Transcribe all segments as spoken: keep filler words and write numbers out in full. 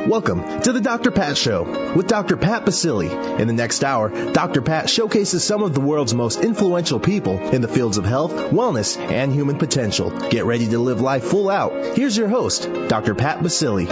Welcome to the Doctor Pat Show with Doctor Pat Baccili. In the next hour, Doctor Pat showcases some of the world's most influential people in the fields of health, wellness, and human potential. Get ready to live life full out. Here's your host, Doctor Pat Baccili.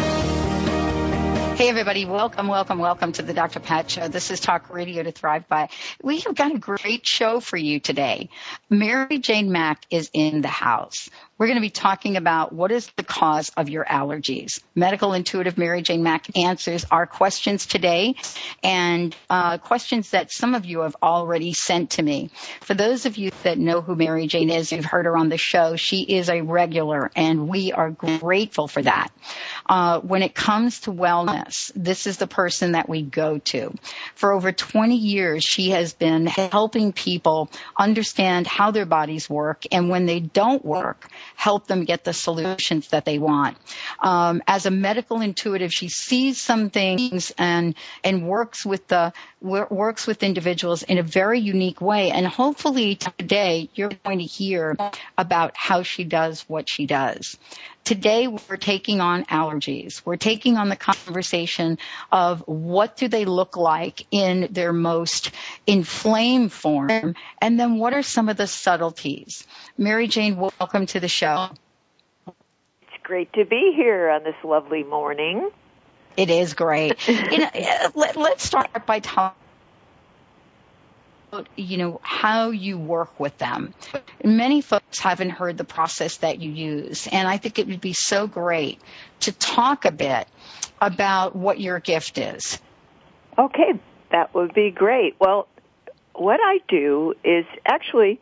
Hey, everybody. Welcome, welcome, welcome to the Doctor Pat Show. This is Talk Radio to Thrive By. We have got a great show for you today. Mary Jane Mack is in the house. We're going to be talking about what is the cause of your allergies. Medical intuitive Mary Jane Mack answers our questions today and uh, questions that some of you have already sent to me. For those of you that know who Mary Jane is, you've heard her on the show, she is a regular, and we are grateful for that. Uh, when it comes to wellness, this is the person that we go to. For over twenty years, she has been helping people understand how their bodies work, and when they don't work, help them get the solutions that they want. Um, as a medical intuitive, she sees some things and and works with the works with individuals in a very unique way. And hopefully today you're going to hear about how she does what she does. Today, we're taking on allergies. We're taking on the conversation of what do they look like in their most inflamed form, and then what are some of the subtleties. Mary Jane, welcome to the show. It's great to be here on this lovely morning. It is great. you know, let, let's start by talking about, you know, how you work with them. Many folks haven't heard the process that you use, and I think it would be so great to talk a bit about what your gift is. Okay, that would be great. Well, what I do is actually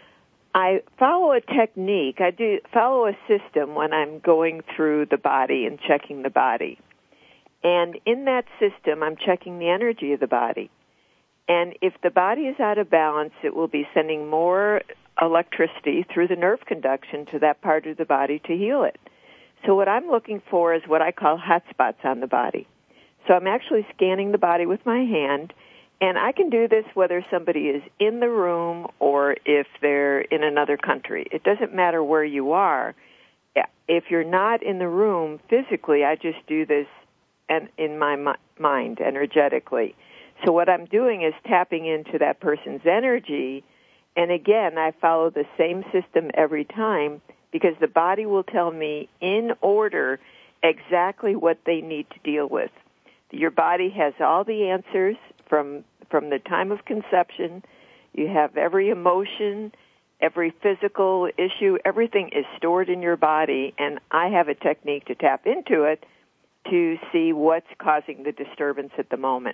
I follow a technique. I do follow a system when I'm going through the body and checking the body. And in that system, I'm checking the energy of the body. And if the body is out of balance, it will be sending more electricity through the nerve conduction to that part of the body to heal it. So what I'm looking for is what I call hot spots on the body. So I'm actually scanning the body with my hand, and I can do this whether somebody is in the room or if they're in another country. It doesn't matter where you are. If you're not in the room physically, I just do this in my mind energetically. So what I'm doing is tapping into that person's energy, and again, I follow the same system every time because the body will tell me in order exactly what they need to deal with. Your body has all the answers from from the time of conception. You have every emotion, every physical issue, everything is stored in your body, and I have a technique to tap into it to see what's causing the disturbance at the moment.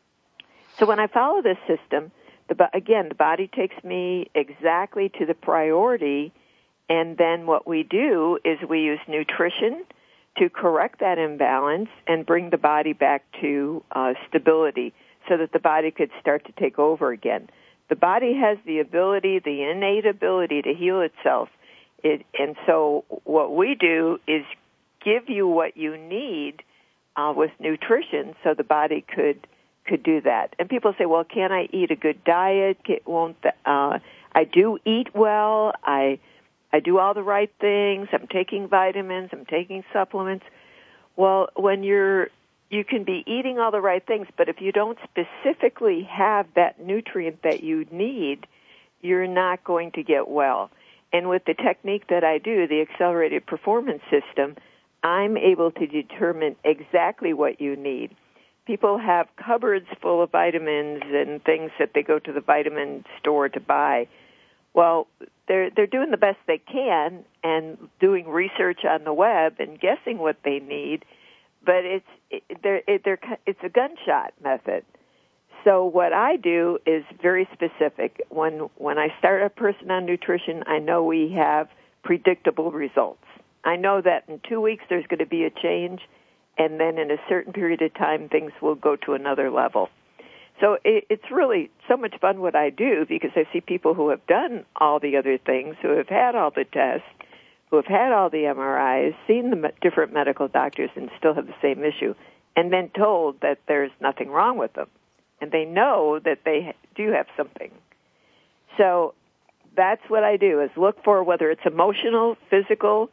So when I follow this system, the, again, the body takes me exactly to the priority, and then what we do is we use nutrition to correct that imbalance and bring the body back to uh, stability so that the body could start to take over again. The body has the ability, the innate ability to heal itself. It, and so what we do is give you what you need uh, with nutrition so the body could could do that. And people say, well, can I eat a good diet? Won't the, uh, I do eat well. I I do all the right things. I'm taking vitamins. I'm taking supplements. Well, when you're, you can be eating all the right things, but if you don't specifically have that nutrient that you need, you're not going to get well. And with the technique that I do, the accelerated performance system, I'm able to determine exactly what you need. People have cupboards full of vitamins and things that they go to the vitamin store to buy. Well, they're they're doing the best they can and doing research on the web and guessing what they need, but it's it, they're, it, they're, it's a gunshot method. So what I do is very specific. When when I start a person on nutrition, I know we have predictable results. I know that in two weeks there's going to be a change, and then in a certain period of time things will go to another level. So it, it's really so much fun what I do because I see people who have done all the other things, who have had all the tests, who have had all the M R Is, seen the different medical doctors and still have the same issue, and then told that there's nothing wrong with them. And they know that they do have something. So that's what I do, is look for whether it's emotional, physical,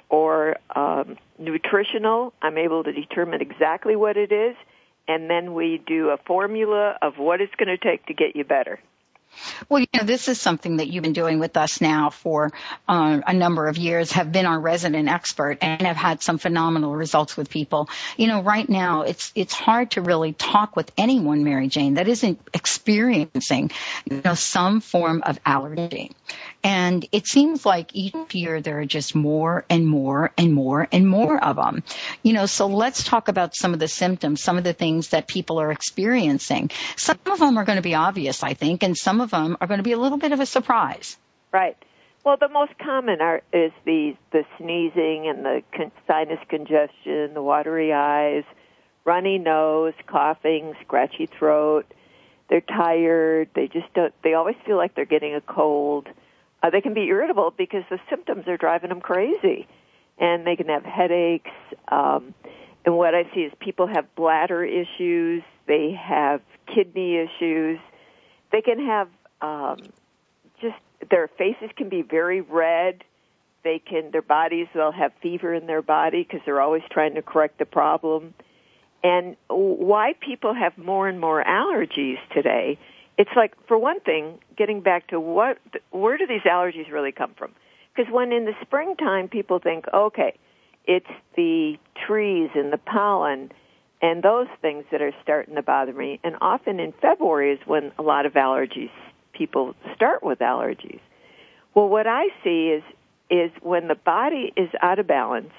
or um, nutritional. I'm able to determine exactly what it is, and then we do a formula of what it's going to take to get you better. Well, you know, this is something that you've been doing with us now for uh, a number of years, have been our resident expert, and have had some phenomenal results with people. You know, right now, it's it's hard to really talk with anyone, Mary Jane, that isn't experiencing, you know, some form of allergy. And it seems like each year there are just more and more and more and more of them. You know, so let's talk about some of the symptoms, some of the things that people are experiencing. Some of them are going to be obvious, I think, and some of them are going to be a little bit of a surprise. Right. Well, the most common are, is the, the sneezing and the con- sinus congestion, the watery eyes, runny nose, coughing, scratchy throat. They're tired. They just don't, they always feel like they're getting a cold. Uh, they can be irritable because the symptoms are driving them crazy. And they can have headaches. Um, and what I see is people have bladder issues. They have kidney issues. They can have um, just their faces can be very red. They can, their bodies, they'll have fever in their body because they're always trying to correct the problem. And why people have more and more allergies today, it's like, for one thing, getting back to what, where do these allergies really come from? Because when in the springtime people think, okay, it's the trees and the pollen and those things that are starting to bother me. And often in February is when a lot of allergies, people start with allergies. Well, what I see is is when the body is out of balance,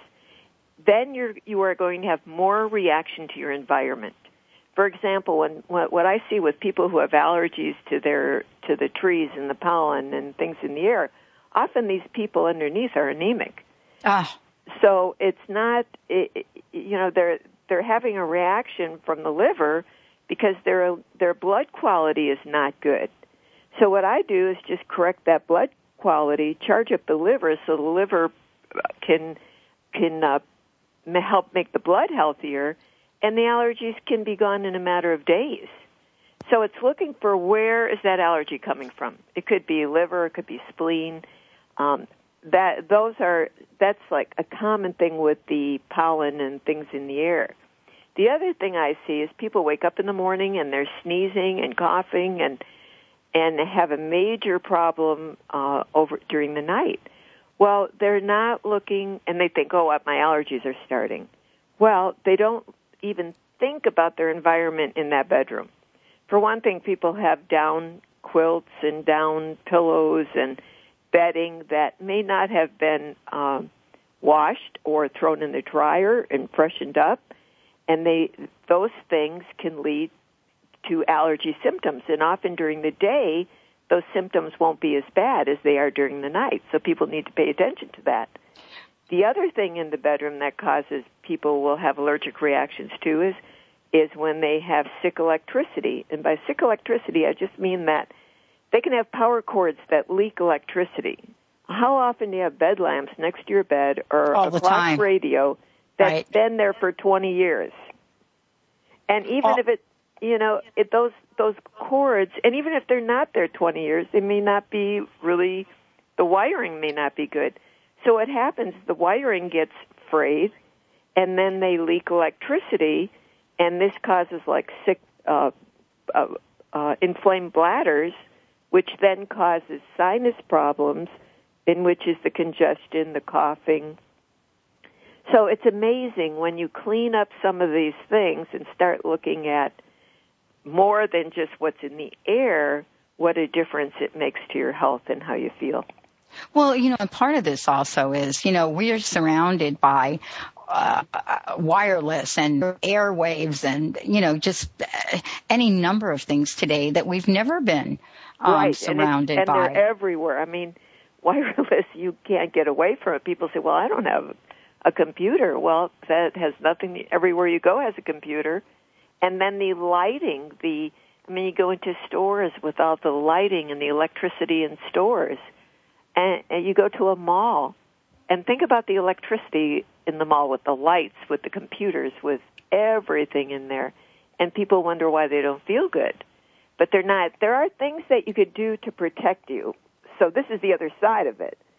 then you're you are going to have more reaction to your environment. For example, when what, what I see with people who have allergies to their to the trees and the pollen and things in the air, often these people underneath are anemic. Ah. So it's not, it, you know, they're they're having a reaction from the liver because their their blood quality is not good. So what I do is just correct that blood quality, charge up the liver so the liver can can uh, help make the blood healthier, and the allergies can be gone in a matter of days. So it's looking for where is that allergy coming from. It could be liver, it could be spleen. Um, that those are that's like a common thing with the pollen and things in the air. The other thing I see is people wake up in the morning and they're sneezing and coughing and and have a major problem uh, over during the night. Well, they're not looking, and they think, oh, my allergies are starting. Well, they don't even think about their environment in that bedroom. For one thing, people have down quilts and down pillows and bedding that may not have been um, washed or thrown in the dryer and freshened up, and they those things can lead to allergy symptoms. And often during the day, those symptoms won't be as bad as they are during the night. So people need to pay attention to that. The other thing in the bedroom that causes people will have allergic reactions to is is when they have sick electricity. And by sick electricity, I just mean that they can have power cords that leak electricity. How often do you have bed lamps next to your bed or All a the clock time. radio that's Right. been there for twenty years? And even All- if it, you know, it, those those cords, and even if they're not there twenty years, they may not be really, the wiring may not be good. So what happens, the wiring gets frayed, and then they leak electricity, and this causes like sick, uh, uh, uh, inflamed bladders, which then causes sinus problems, in which is the congestion, the coughing. So it's amazing when you clean up some of these things and start looking at more than just what's in the air, what a difference it makes to your health and how you feel. Well, you know, and part of this also is, you know, we are surrounded by uh, wireless and airwaves and, you know, just any number of things today that we've never been um, right. surrounded and, and by. And they're everywhere. I mean, wireless, you can't get away from it. People say, well, I don't have a computer. Well, that has nothing. Everywhere you go has a computer. And then the lighting, the, I mean, you go into stores with all the lighting and the electricity in stores. And, and you go to a mall, and think about the electricity in the mall with the lights, with the computers, with everything in there. And people wonder why they don't feel good. But they're not. There are things that you could do to protect you. So this is the other side of it.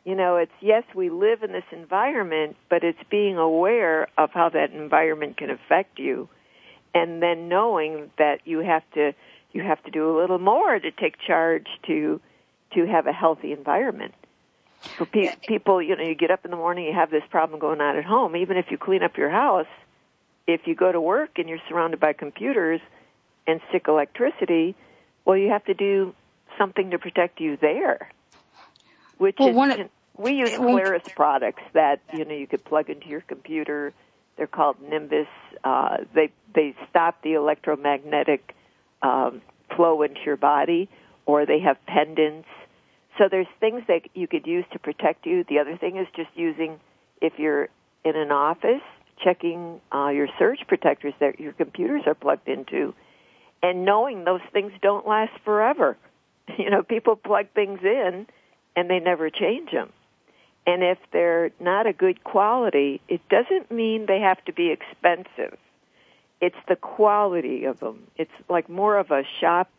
You know, it's, yes, we live in this environment, but it's being aware of how that environment can affect you, and then knowing that you have to you have to do a little more to take charge to to have a healthy environment. For pe- people, you know, you get up in the morning, you have this problem going on at home. Even if you clean up your house, if you go to work and you're surrounded by computers and sick electricity, well, you have to do something to protect you there. Which well, is, one, we use Claris products that, you know, you could plug into your computer. They're called Nimbus. Uh, they they stop the electromagnetic um, flow into your body, or they have pendants. So there's things that you could use to protect you. The other thing is just using, if you're in an office, checking uh, your surge protectors that your computers are plugged into, and knowing those things don't last forever. You know, people plug things in, and they never change them. And if they're not a good quality, it doesn't mean they have to be expensive. It's the quality of them. It's like more of a shop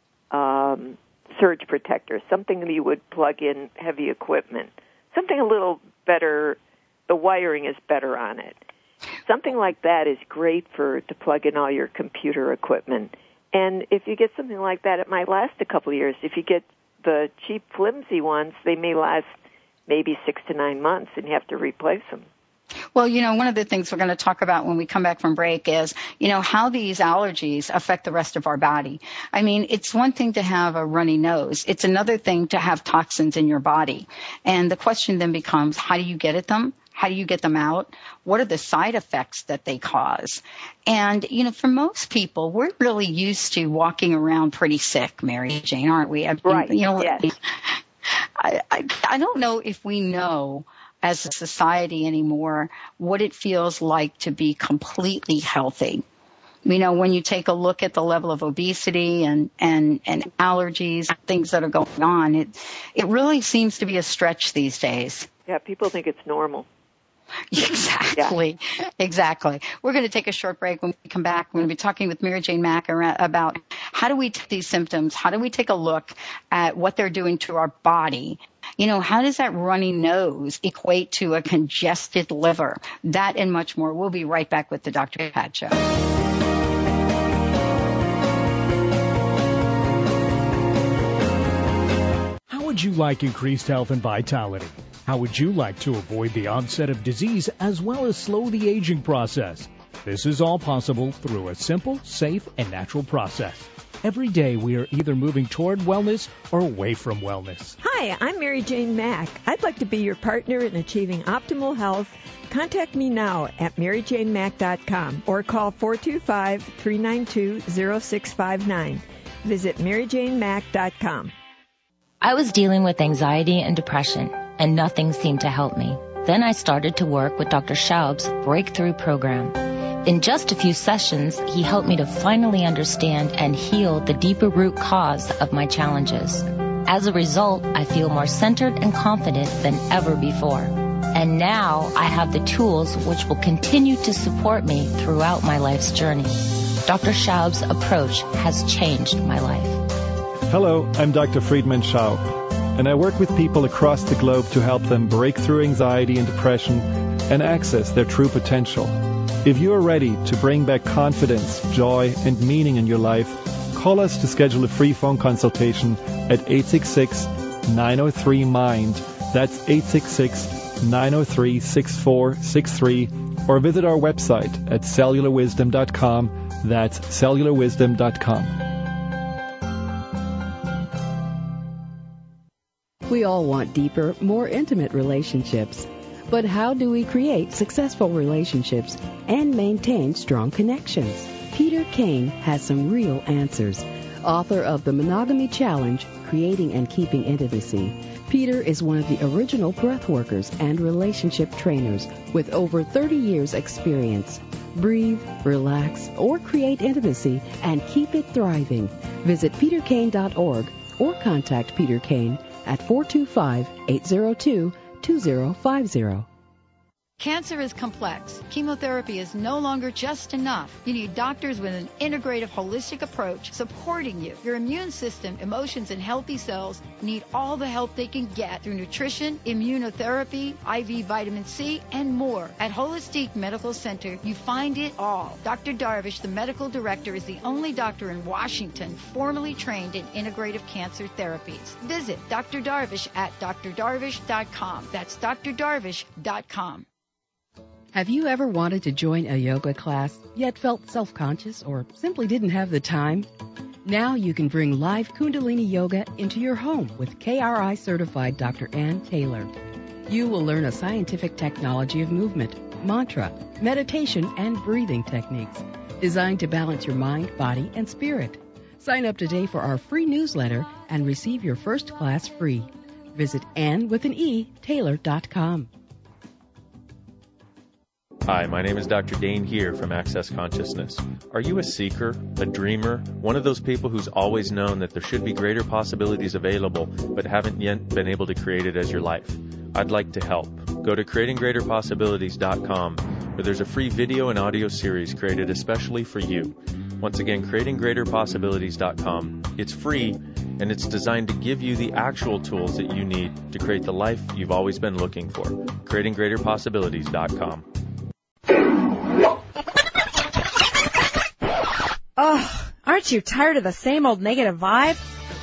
um, surge protector, something that you would plug in heavy equipment, something a little better, the wiring is better on it. Something like that is great for to plug in all your computer equipment. And if you get something like that, it might last a couple of years. If you get the cheap, flimsy ones, they may last maybe six to nine months, and you have to replace them. Well, you know, one of the things we're going to talk about when we come back from break is, you know, how these allergies affect the rest of our body. I mean, it's one thing to have a runny nose. It's another thing to have toxins in your body. And the question then becomes, how do you get at them? How do you get them out? What are the side effects that they cause? And, you know, for most people, we're really used to walking around pretty sick, Mary Jane, aren't we? I mean, right, you know, yes. I, I, I don't know if we know as a society anymore what it feels like to be completely healthy. You know, when you take a look at the level of obesity and, and, and allergies, things that are going on, it, it really seems to be a stretch these days. Yeah, people think it's normal. Exactly. Yeah. Exactly. We're going to take a short break. When we come back, we're going to be talking with Mary Jane Mack about how do we take these symptoms? How do we take a look at what they're doing to our body? You know, how does that runny nose equate to a congested liver? That and much more. We'll be right back with the Doctor Pat Show. How would you like increased health and vitality? How would you like to avoid the onset of disease as well as slow the aging process? This is all possible through a simple, safe, and natural process. Every day we are either moving toward wellness or away from wellness. Hi, I'm Mary Jane Mack. I'd like to be your partner in achieving optimal health. Contact me now at mary jane mack dot com or call four two five, three nine two, zero six five nine. Visit mary jane mack dot com. I was dealing with anxiety and depression, and nothing seemed to help me. Then I started to work with Doctor Schaub's Breakthrough Program. In just a few sessions, he helped me to finally understand and heal the deeper root cause of my challenges. As a result, I feel more centered and confident than ever before. And now I have the tools which will continue to support me throughout my life's journey. Doctor Schaub's approach has changed my life. Hello, I'm Doctor Friedman Schaub, and I work with people across the globe to help them break through anxiety and depression and access their true potential. If you are ready to bring back confidence, joy, and meaning in your life, call us to schedule a free phone consultation at eight six six, nine oh three, M I N D. That's eight six six, nine oh three, six four six three, or visit our website at cellular wisdom dot com. That's cellular wisdom dot com. We all want deeper, more intimate relationships. But how do we create successful relationships and maintain strong connections? Peter Kane has some real answers. Author of The Monogamy Challenge, Creating and Keeping Intimacy, Peter is one of the original breathworkers and relationship trainers with over thirty years experience. Breathe, relax, or create intimacy and keep it thriving. Visit peter kane dot org or contact Peter Kane at four two five, eight zero two, two zero five zero. Cancer is complex. Chemotherapy is no longer just enough. You need doctors with an integrative, holistic approach supporting you. Your immune system, emotions, and healthy cells need all the help they can get through nutrition, immunotherapy, I V vitamin C, and more. At Holistic Medical Center, you find it all. Doctor Darvish, the medical director, is the only doctor in Washington formally trained in integrative cancer therapies. Visit Doctor Darvish at d r darvish dot com. That's d r darvish dot com. Have you ever wanted to join a yoga class, yet felt self-conscious or simply didn't have the time? Now you can bring live Kundalini Yoga into your home with K R I certified Doctor Ann Taylor. You will learn a scientific technology of movement, mantra, meditation, and breathing techniques designed to balance your mind, body, and spirit. Sign up today for our free newsletter and receive your first class free. Visit Ann with an E, Taylor dot com. Hi, my name is Doctor Dane here from Access Consciousness. Are you a seeker, a dreamer, one of those people who's always known that there should be greater possibilities available but haven't yet been able to create it as your life? I'd like to help. Go to creating greater possibilities dot com, where there's a free video and audio series created especially for you. Once again, creating greater possibilities dot com. It's free, and it's designed to give you the actual tools that you need to create the life you've always been looking for. creating greater possibilities dot com. Oh, aren't you tired of the same old negative vibe?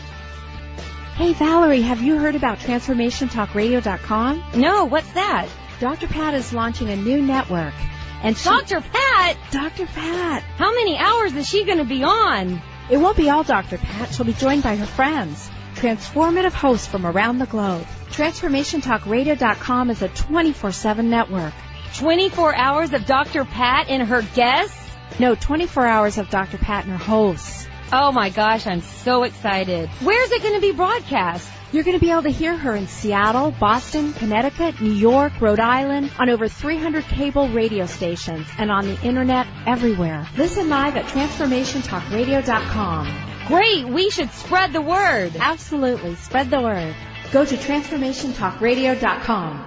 Hey, Valerie, have you heard about transformation talk radio dot com? No, what's that? Doctor Pat is launching a new network. And she... Doctor Pat? Doctor Pat. How many hours is she going to be on? It won't be all Doctor Pat. She'll be joined by her friends, transformative hosts from around the globe. transformation talk radio dot com is a twenty-four seven network. twenty-four hours of Doctor Pat and her guests? No, twenty-four hours of Doctor Pat and her hosts. Oh my gosh, I'm so excited. Where's it going to be broadcast? You're going to be able to hear her in Seattle, Boston, Connecticut, New York, Rhode Island, on over three hundred cable radio stations, and on the internet everywhere. Listen live at transformation talk radio dot com. Great, we should spread the word. Absolutely, spread the word. Go to transformation talk radio dot com.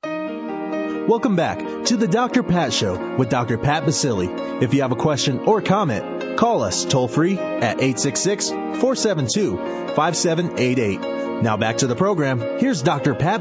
Welcome back to the Doctor Pat Show with Doctor Pat Baccili. If you have a question or comment, call us toll-free at eight six six, four seven two, five seven eight eight. Now back to the program. Here's Doctor Pat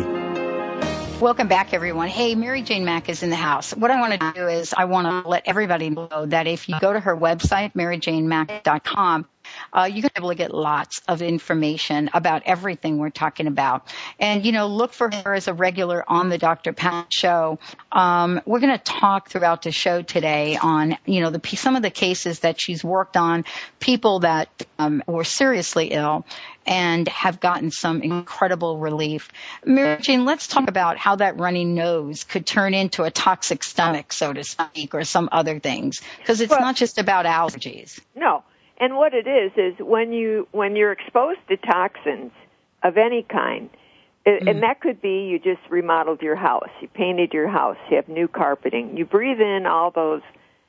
Baccili. Welcome back, everyone. Hey, Mary Jane Mack is in the house. What I want to do is I want to let everybody know that if you go to her website, mary jane mack dot com, Uh, you're going to be able to get lots of information about everything we're talking about. And, you know, look for her as a regular on the Doctor Pat Show. Um, we're going to talk throughout the show today on, you know, the some of the cases that she's worked on, people that um, were seriously ill and have gotten some incredible relief. Mary Jane, let's talk about how that runny nose could turn into a toxic stomach, so to speak, or some other things, because it's well, not just about allergies. No. And what it is is when you when you're exposed to toxins of any kind, mm-hmm. and that could be you just remodeled your house, you painted your house, you have new carpeting, you breathe in all those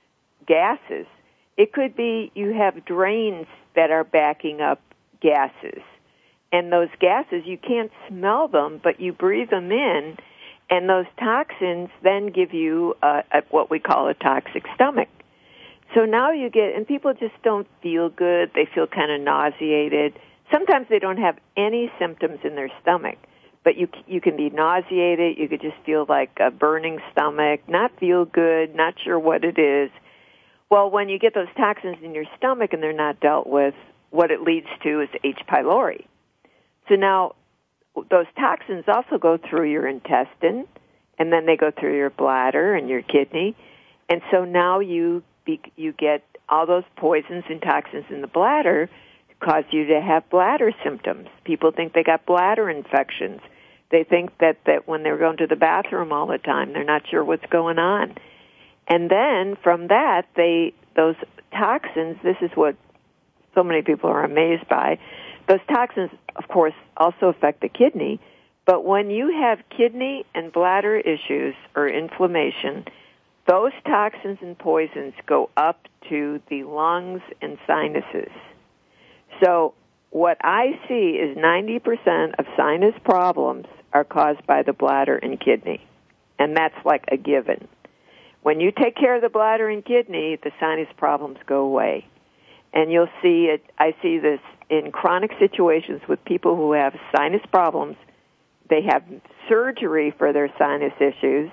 gases. It could be you have drains that are backing up gases, and those gases you can't smell them, but you breathe them in, and those toxins then give you a, a, what we call a toxic stomach. So now you get, and people just don't feel good. They feel kind of nauseated. Sometimes they don't have any symptoms in their stomach, but you you can be nauseated. You could just feel like a burning stomach, not feel good, not sure what it is. Well, when you get those toxins in your stomach and they're not dealt with, what it leads to is H. pylori. So now those toxins also go through your intestine, and then they go through your bladder and your kidney, and so now you you get all those poisons and toxins in the bladder cause you to have bladder symptoms. People think they got bladder infections. They think that, that when they're going to the bathroom all the time, they're not sure what's going on. And then from that, they those toxins, this is what so many people are amazed by, those toxins, of course, also affect the kidney. But when you have kidney and bladder issues or inflammation, those toxins and poisons go up to the lungs and sinuses. So what I see is ninety percent of sinus problems are caused by the bladder and kidney. and that's like a given. When you take care of the bladder and kidney, the sinus problems go away. And you'll see it, I see this in chronic situations with people who have sinus problems. They have surgery for their sinus issues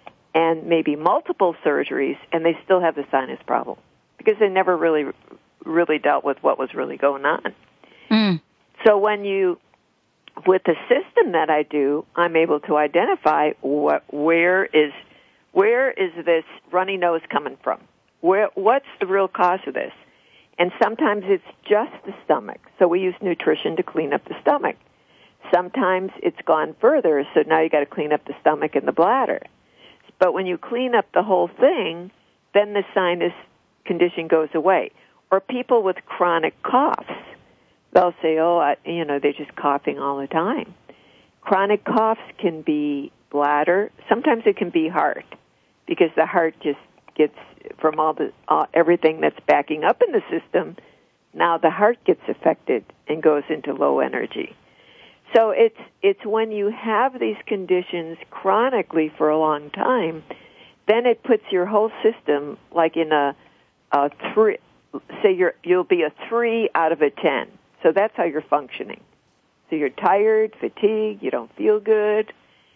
and maybe multiple surgeries, and they still have the sinus problem because they never really, really dealt with what was really going on. Mm. So when you, with the system that I do, I'm able to identify what, where is, where is this runny nose coming from? Where, what's the real cause of this? And sometimes it's just the stomach. So we use nutrition to clean up the stomach. Sometimes it's gone further, so now you got to clean up the stomach and the bladder. But when you clean up the whole thing, then the sinus condition goes away. Or people with chronic coughs, they'll say, oh, I, you know, they're just coughing all the time. Chronic coughs can be bladder. Sometimes it can be heart, because the heart just gets, from all the uh, everything that's backing up in the system, now the heart gets affected and goes into low energy. So it's it's when you have these conditions chronically for a long time, then it puts your whole system like in a, a three. Say you're you'll be a three out of a ten. So that's how you're functioning. So you're tired, fatigued, you don't feel good,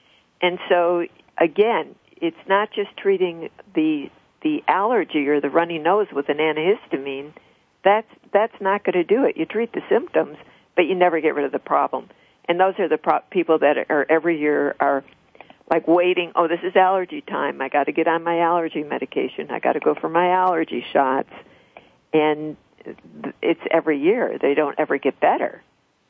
and so again, it's not just treating the the allergy or the runny nose with an antihistamine. That's that's not going to do it. You treat the symptoms, but you never get rid of the problem. And those are the pro- people that are every year are like waiting, oh, this is allergy time. I got to get on my allergy medication. I got to go for my allergy shots. And it's every year. They don't ever get better.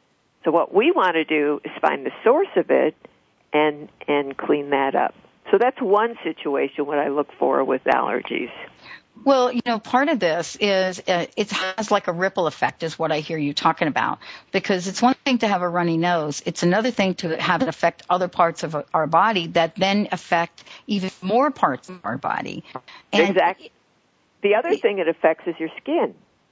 So what we want to do is find the source of it and and clean that up. So that's one situation what I look for with allergies. Well, you know, part of this is uh, it has like a ripple effect is what I hear you talking about, because it's one thing to have a runny nose. It's another thing to have it affect other parts of our body that then affect even more parts of our body. And exactly. The other thing it affects is your skin.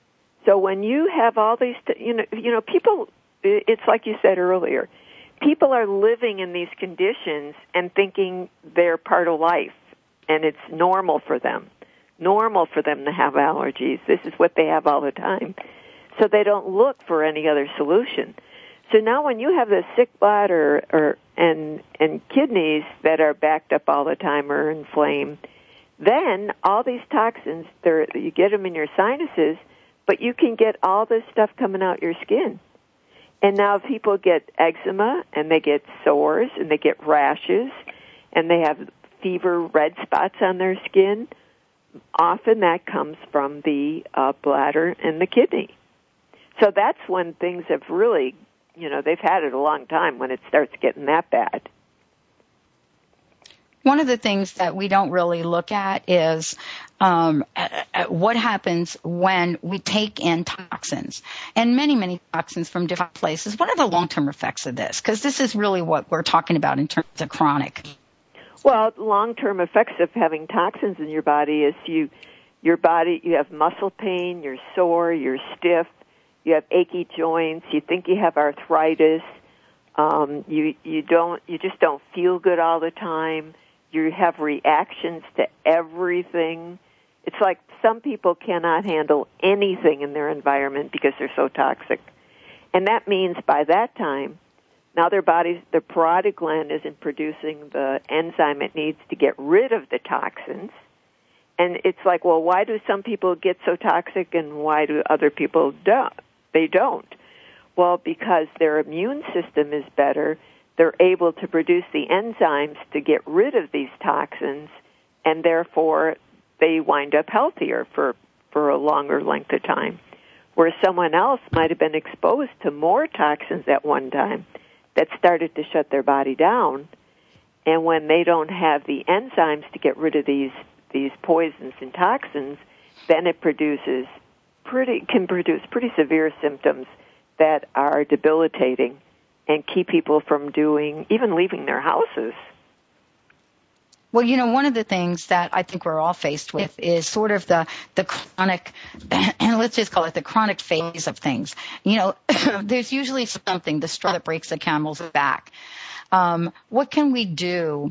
So when you have all these, you know, you know, people, it's like you said earlier, people are living in these conditions and thinking they're part of life and it's normal for them. Normal for them to have allergies. This is what they have all the time. So they don't look for any other solution. So now when you have this sick bladder or and and kidneys that are backed up all the time or inflamed, then all these toxins, they're, you get them in your sinuses, but you can get all this stuff coming out your skin. And now people get eczema and they get sores and they get rashes and they have fever, red spots on their skin. Often that comes from the uh, bladder and the kidney. So that's when things have really, you know, they've had it a long time when it starts getting that bad. One of the things that we don't really look at is um, what happens when we take in toxins, and many, many toxins from different places. What are the long-term effects of this? Because this is really what we're talking about in terms of chronic. Well, long-term effects of having toxins in your body is you, your body, you have muscle pain, you're sore, you're stiff, you have achy joints, you think you have arthritis, um, you you don't, you just don't feel good all the time. You have reactions to everything. It's like some people cannot handle anything in their environment because they're so toxic, and that means by that time, now their body's, their parotid gland isn't producing the enzyme it needs to get rid of the toxins. And it's like, well, why do some people get so toxic and why do other people don't? They don't. Well, because their immune system is better, they're able to produce the enzymes to get rid of these toxins, and therefore they wind up healthier for, for a longer length of time. Where someone else might have been exposed to more toxins at one time that started to shut their body down, and when they don't have the enzymes to get rid of these these poisons and toxins, then it produces pretty can produce pretty severe symptoms that are debilitating and keep people from doing even leaving their houses. Well, you know, one of the things that I think we're all faced with is sort of the, the chronic, and let's just call it the chronic phase of things. You know, there's usually something, the straw that breaks the camel's back. Um, what can we do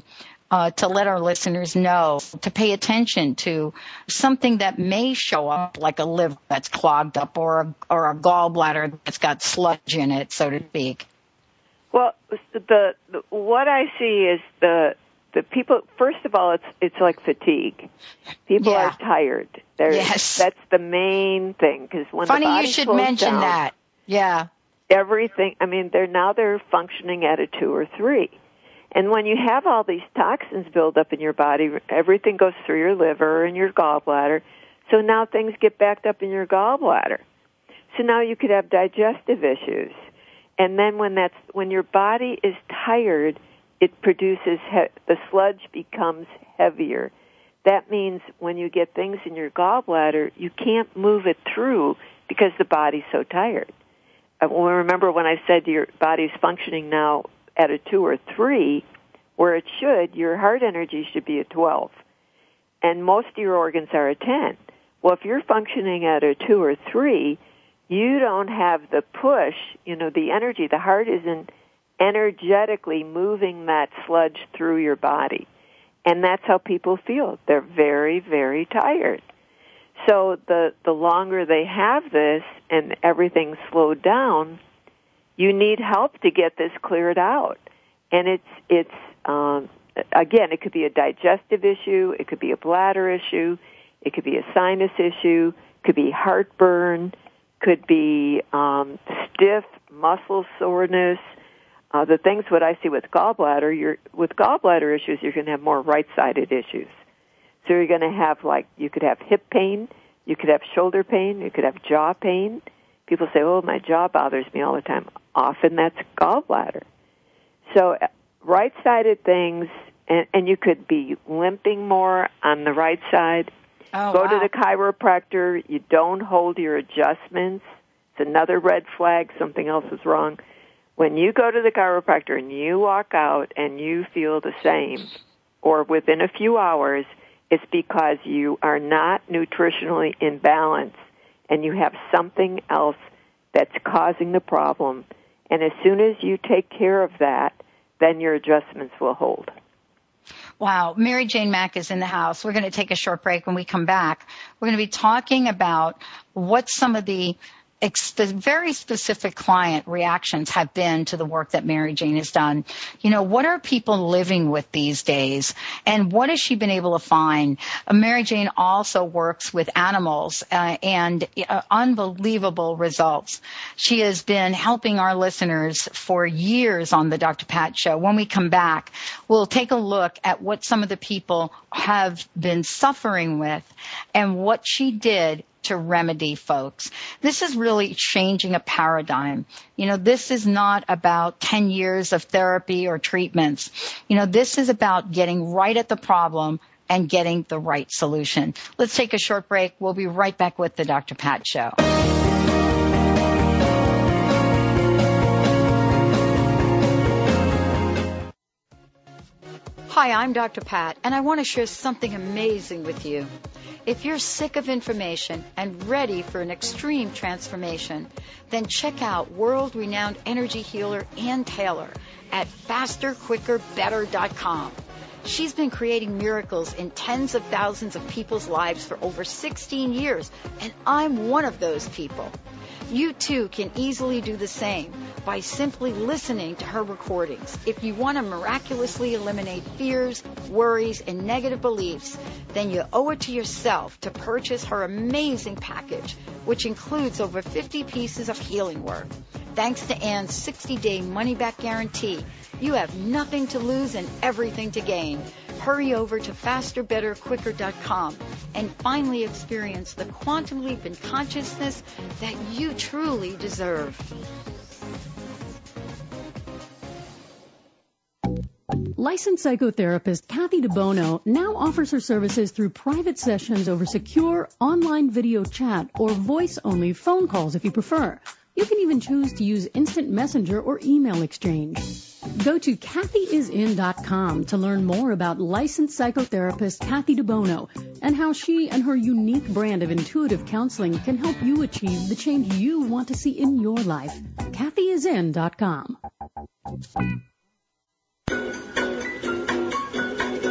uh, to let our listeners know to pay attention to something that may show up, like a liver that's clogged up or a, or a gallbladder that's got sludge in it, so to speak? Well, the, the what I see is the the people. First of all, it's it's like fatigue. People yeah. are tired. They're, yes, that's the main thing. Because when funny the body you should slows mention down, that. Yeah, everything. I mean, they're now they're functioning at a two or three, and when you have all these toxins build up in your body, everything goes through your liver and your gallbladder. So now things get backed up in your gallbladder. So now you could have digestive issues. And then when that's when your body is tired, it produces he- the sludge becomes heavier. That means when you get things in your gallbladder, you can't move it through because the body's so tired. Uh, well, remember when I said your body's functioning now at a two or three, where it should, your heart energy should be a twelve, and most of your organs are a ten. Well, if you're functioning at a two or three, you don't have the push, you know, the energy. The heart isn't energetically moving that sludge through your body. And that's how people feel. They're very, very tired. So the, the longer they have this and everything's slowed down, you need help to get this cleared out. And it's, it's um, again, it could be a digestive issue. It could be a bladder issue. It could be a sinus issue. It could be heartburn. Could be um, stiff muscle soreness. Uh, the things what I see with gallbladder, you're, with gallbladder issues, you're going to have more right-sided issues. So you're going to have, like, you could have hip pain, you could have shoulder pain, you could have jaw pain. People say, oh, my jaw bothers me all the time. Often that's gallbladder. So right-sided things, and, and you could be limping more on the right side. Oh, Go wow. to the chiropractor. You don't hold your adjustments. It's another red flag. Something else is wrong. When you go to the chiropractor and you walk out and you feel the same, or within a few hours, it's because you are not nutritionally in balance and you have something else that's causing the problem. And as soon as you take care of that, then your adjustments will hold. Wow. Mary Jane Mack is in the house. We're going to take a short break. When we come back, we're going to be talking about what some of the ex- very specific client reactions have been to the work that Mary Jane has done. You know, what are people living with these days? And what has she been able to find? Uh, Mary Jane also works with animals uh, and uh, unbelievable results. She has been helping our listeners for years on the Doctor Pat Show. When we come back, we'll take a look at what some of the people have been suffering with and what she did to remedy folks. This is really changing a paradigm. You know, this is not about ten years of therapy or treatments. You know, this is about getting right at the problem and getting the right solution. Let's take a short break. We'll be right back with the Doctor Pat Show. Hi, I'm Doctor Pat, and I want to share something amazing with you. If you're sick of information and ready for an extreme transformation, then check out world-renowned energy healer Ann Taylor at faster quicker better dot com. She's been creating miracles in tens of thousands of people's lives for over sixteen years, and I'm one of those people. You too can easily do the same by simply listening to her recordings. If you want to miraculously eliminate fears, worries, and negative beliefs, then you owe it to yourself to purchase her amazing package, which includes over fifty pieces of healing work. Thanks to Ann's sixty-day money-back guarantee, you have nothing to lose and everything to gain. Hurry over to faster better quicker dot com and finally experience the quantum leap in consciousness that you truly deserve. Licensed psychotherapist Kathy DeBono now offers her services through private sessions over secure online video chat or voice-only phone calls if you prefer. You can even choose to use instant messenger or email exchange. Go to Kathy is in dot com to learn more about licensed psychotherapist Kathy DeBono and how she and her unique brand of intuitive counseling can help you achieve the change you want to see in your life. Kathy is in dot com.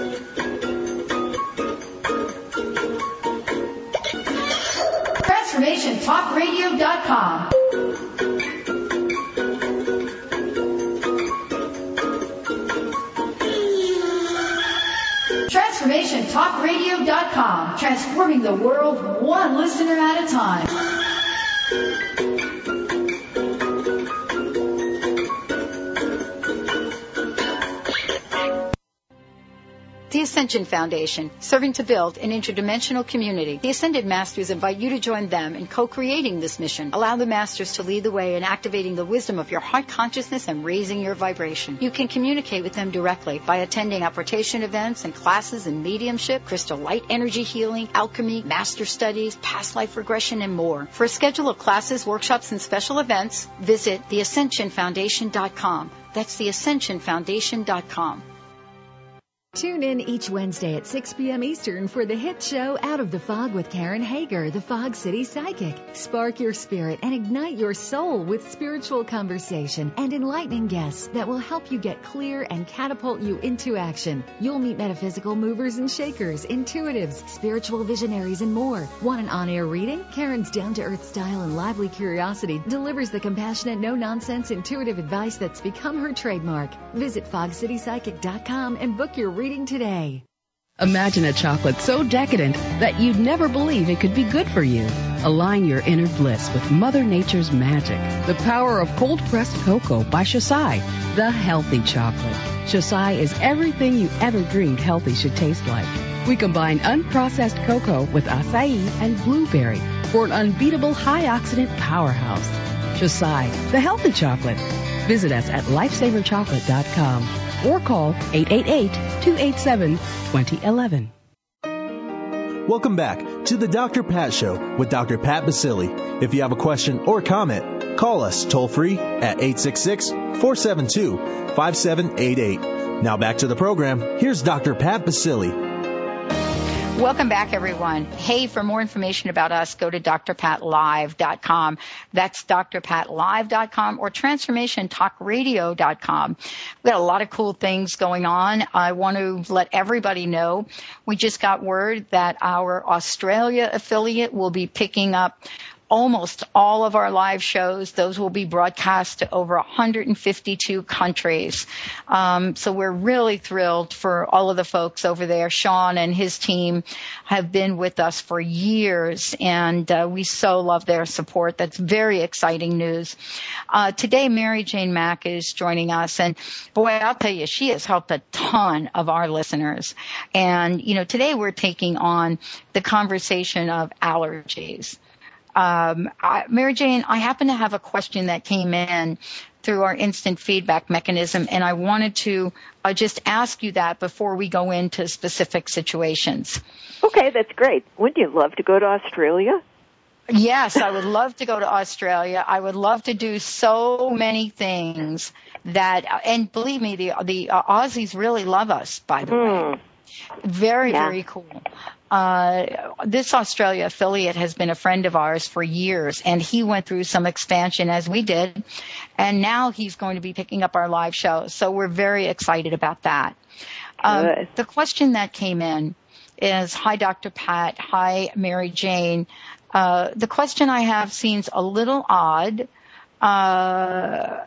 Transformation Talk Radio dot com. Transformation Talk Radio dot com. Transforming the world one listener at a time. The Ascension Foundation, serving to build an interdimensional community. The Ascended Masters invite you to join them in co-creating this mission. Allow the Masters to lead the way in activating the wisdom of your heart consciousness and raising your vibration. You can communicate with them directly by attending apportation events and classes in mediumship, crystal light energy healing, alchemy, master studies, past life regression, and more. For a schedule of classes, workshops, and special events, visit the ascension foundation dot com. That's the ascension foundation dot com. Tune in each Wednesday at six p.m. Eastern for the hit show Out of the Fog with Karen Hager, the Fog City Psychic. Spark your spirit and ignite your soul with spiritual conversation and enlightening guests that will help you get clear and catapult you into action. You'll meet metaphysical movers and shakers, intuitives, spiritual visionaries, and more. Want an on-air reading? Karen's down-to-earth style and lively curiosity delivers the compassionate, no-nonsense, intuitive advice that's become her trademark. Visit fog city psychic dot com and book your reading today. Imagine a chocolate so decadent that you'd never believe it could be good for you. Align your inner bliss with Mother Nature's magic. The power of cold-pressed cocoa by Shasai, the healthy chocolate. Shasai is everything you ever dreamed healthy should taste like. We combine unprocessed cocoa with acai and blueberry for an unbeatable high-oxidant powerhouse. Shasai, the healthy chocolate. Visit us at lifesaver chocolate dot com or call eight eight eight, two eight seven, two zero one one. Welcome back to the Doctor Pat Show with Doctor Pat Baccili. If you have a question or comment, call us toll-free at eight six six, four seven two, five seven eight eight. Now back to the program. Here's Doctor Pat Baccili. Welcome back, everyone. Hey, for more information about us, go to d r pat live dot com. That's d r pat live dot com or transformation talk radio dot com. We got a lot of cool things going on. I want to let everybody know we just got word that our Australia affiliate will be picking up almost all of our live shows. Those will be broadcast to over one hundred fifty-two countries. Um, so we're really thrilled for all of the folks over there. Sean and his team have been with us for years, and uh, we so love their support. That's very exciting news. Uh, today, Mary Jane Mack is joining us, and boy, I'll tell you, she has helped a ton of our listeners. And, you know, today we're taking on the conversation of allergies. Um, I, Mary Jane, I happen to have a question that came in through our instant feedback mechanism, and I wanted to uh, just ask you that before we go into specific situations. Okay, that's great. Wouldn't you love to go to Australia? Yes, I would love to go to Australia. I would love to do so many things that, and believe me, the the uh, Aussies really love us, by the mm. way. Very, yeah. very cool. Uh, this Australia affiliate has been a friend of ours for years, and he went through some expansion as we did, and now he's going to be picking up our live shows. So we're very excited about that. Um, the question that came in is, hi, Doctor Pat. Hi, Mary Jane. Uh, the question I have seems a little odd. Uh,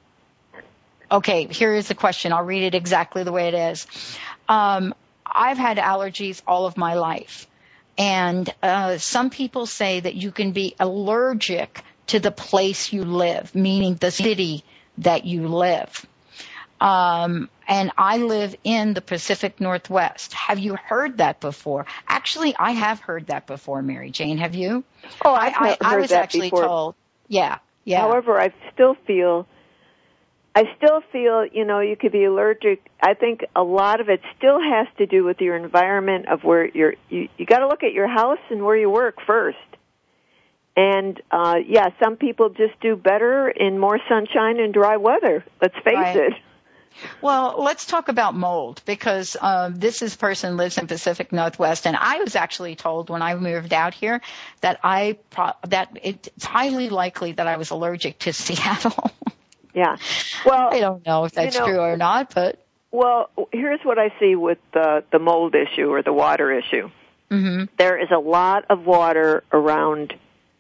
okay, here is the question. I'll read it exactly the way it is. Um, I've had allergies all of my life, and uh, some people say that you can be allergic to the place you live, meaning the city that you live. Um, and I live in the Pacific Northwest. Have you heard that before? Actually, I have heard that before, Mary Jane. Have you? Oh, I've I, heard I, I was that actually before. told. Yeah, yeah. However, I still feel... I still feel, you know, you could be allergic. I think a lot of it still has to do with your environment of where you're, you, you got to look at your house and where you work first. And, uh, yeah, some people just do better in more sunshine and dry weather. Let's face right. it. Well, let's talk about mold, because um, this is person lives in Pacific Northwest, and I was actually told when I moved out here that I pro- that it's highly likely that I was allergic to Seattle. Yeah. Well, I don't know if that's you know, true or not, but. Well, here's what I see with the, the mold issue or the water issue. Mm-hmm. There is a lot of water around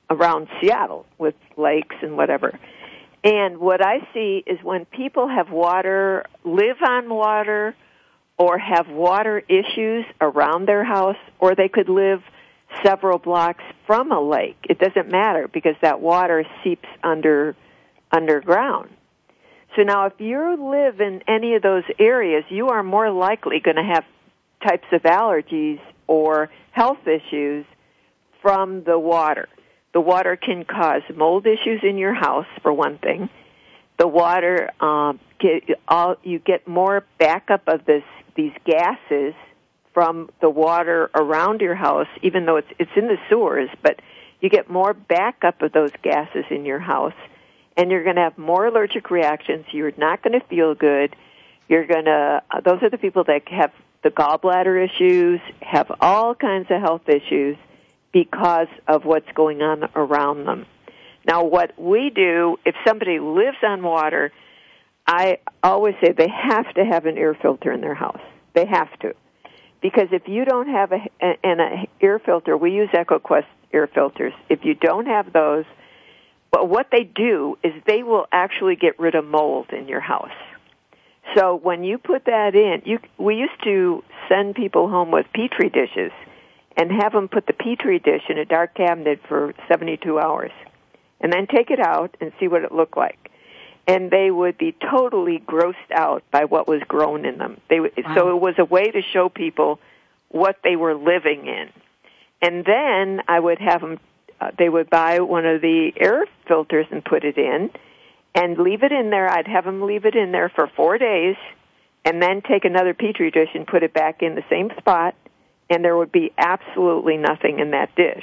around Seattle with lakes and whatever. And what I see is when people have water, live on water, or have water issues around their house, or they could live several blocks from a lake. It doesn't matter because that water seeps under underground. So now if you live in any of those areas, you are more likely going to have types of allergies or health issues from the water. The water can cause mold issues in your house, for one thing. The water, um, get, all, you get more backup of this these gases from the water around your house, even though it's it's in the sewers, but you get more backup of those gases in your house, and you're going to have more allergic reactions. You're not going to feel good. You're going to, those are the people that have the gallbladder issues, have all kinds of health issues because of what's going on around them. Now, what we do, if somebody lives on water, I always say they have to have an air filter in their house. They have to. Because if you don't have a, an a air filter, we use EcoQuest air filters. If you don't have those, but what they do is they will actually get rid of mold in your house. So when you put that in, you, we used to send people home with Petri dishes and have them put the Petri dish in a dark cabinet for seventy-two hours and then take it out and see what it looked like. And they would be totally grossed out by what was grown in them. They wow. So it was a way to show people what they were living in. And then I would have them, uh, they would buy one of the air filters and put it in and leave it in there. I'd have them leave it in there for four days and then take another Petri dish and put it back in the same spot, and there would be absolutely nothing in that dish.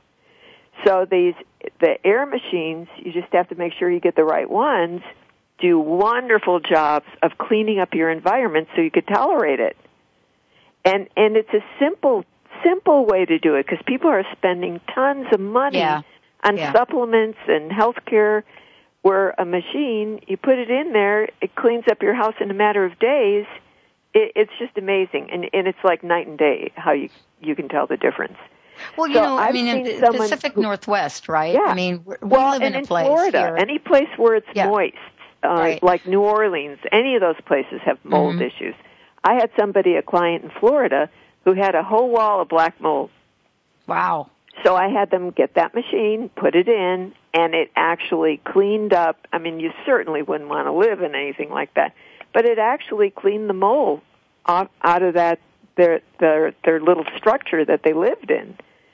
So these the air machines, you just have to make sure you get the right ones, do wonderful jobs of cleaning up your environment so you could tolerate it. And and it's a simple simple way to do it because people are spending tons of money yeah. on yeah. supplements and health care, where a machine, you put it in there, it cleans up your house in a matter of days. It, it's just amazing. And, and it's like night and day how you, you can tell the difference. Well, you so know, I I've mean, in the Pacific who, Northwest, right? Yeah. I mean, we well, live in and a place Florida, here. any place where it's yeah. moist, uh, right. like New Orleans, any of those places have mold mm-hmm. issues. I had somebody, a client in Florida, who had a whole wall of black mold. Wow. So I had them get that machine, put it in, and it actually cleaned up. I mean, you certainly wouldn't want to live in anything like that, but it actually cleaned the mold off, out of that their their their little structure that they lived in.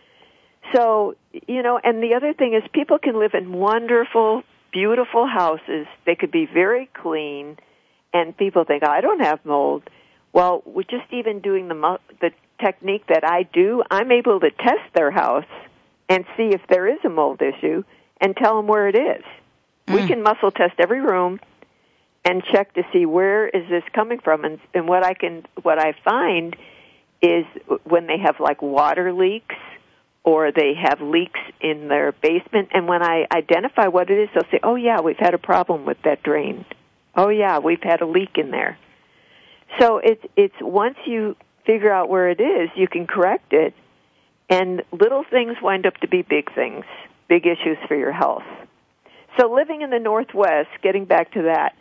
So, you know, and the other thing is people can live in wonderful, beautiful houses. They could be very clean, and people think, oh, I don't have mold. Well, with just even doing the the technique that I do, I'm able to test their house and see if there is a mold issue and tell them where it is. Mm. We can muscle test every room and check to see where is this coming from. And, and what I can, what I find is when they have like water leaks or they have leaks in their basement, and when I identify what it is, they'll say, oh yeah, we've had a problem with that drain. Oh yeah, we've had a leak in there. So it's, it's once you figure out where it is, you can correct it, and little things wind up to be big things, big issues for your health. So living in the Northwest, getting back to that,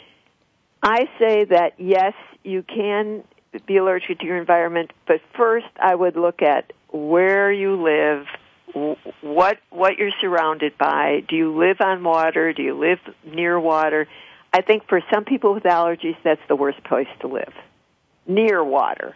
I say that, yes, you can be allergic to your environment, but first I would look at where you live, what what you're surrounded by. Do you live on water? Do you live near water? I think for some people with allergies, that's the worst place to live, near water.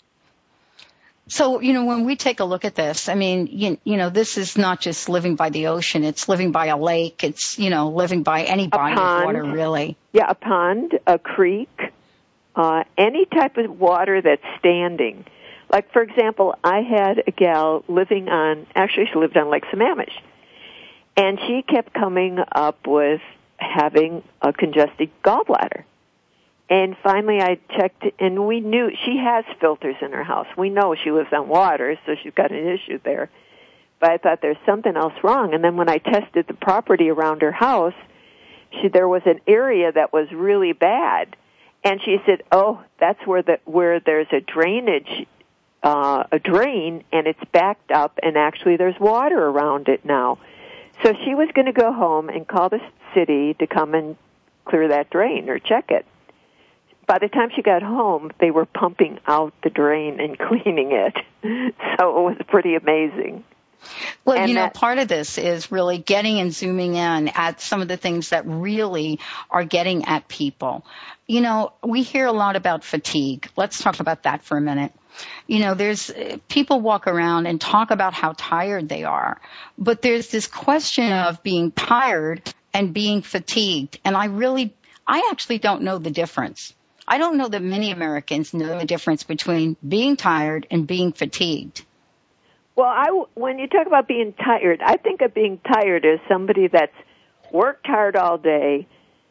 So, you know, when we take a look at this, I mean, you, you know, this is not just living by the ocean. It's living by a lake. It's, you know, living by any body of water, really. Yeah, a pond, a creek, uh, any type of water that's standing. Like, for example, I had a gal living on, actually she lived on Lake Sammamish, and she kept coming up with having a congested gallbladder. And finally I checked, and we knew she has filters in her house. We know she lives on water, so she's got an issue there. But I thought there's something else wrong. And then when I tested the property around her house, she, there was an area that was really bad. And she said, oh, that's where the, where there's a drainage, uh, a drain, and it's backed up, and actually there's water around it now. So she was going to go home and call the city to come and clear that drain or check it. By the time she got home, they were pumping out the drain and cleaning it. So it was pretty amazing. Well, And you know, that- part of this is really getting and zooming in at some of the things that really are getting at people. You know, we hear a lot about fatigue. Let's talk about that for a minute. You know, there's people walk around and talk about how tired they are, but there's this question of being tired and being fatigued. And I really, I actually don't know the difference. I don't know that many Americans know the difference between being tired and being fatigued. Well, I, when you talk about being tired, I think of being tired as somebody that's worked hard all day,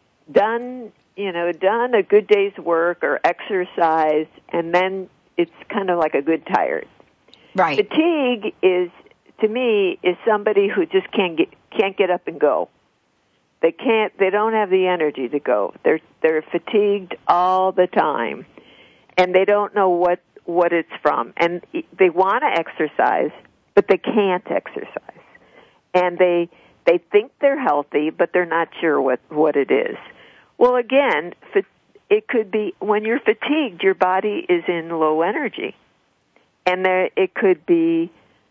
done, you know, done a good day's work or exercise, and then it's kind of like a good tired. Right. Fatigue is, to me, is somebody who just can't get can't get up and go. They can't. They don't have the energy to go. They're they're fatigued all the time, and they don't know what. what it's from. And they want to exercise, but they can't exercise. And they they think they're healthy, but they're not sure what, what it is. Well, again, it could be when you're fatigued, your body is in low energy. And there it could be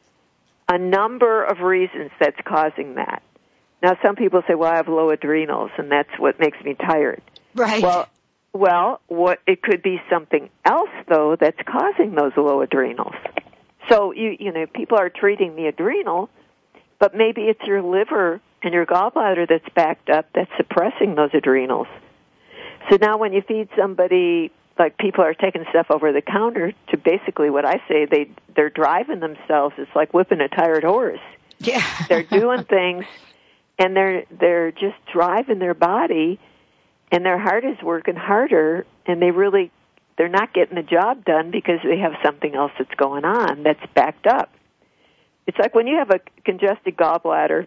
a number of reasons that's causing that. Now, some people say, well, I have low adrenals, and that's what makes me tired. Right. Well, Well, what it could be something else though that's causing those low adrenals. So you you know people are treating the adrenal, but maybe it's your liver and your gallbladder that's backed up that's suppressing those adrenals. So now when you feed somebody, like people are taking stuff over the counter to basically what I say they they're driving themselves. It's like whipping a tired horse. Yeah. They're doing things, and they're they're just driving their body. And their heart is working harder, and they really, they're not getting the job done because they have something else that's going on that's backed up. It's like when you have a congested gallbladder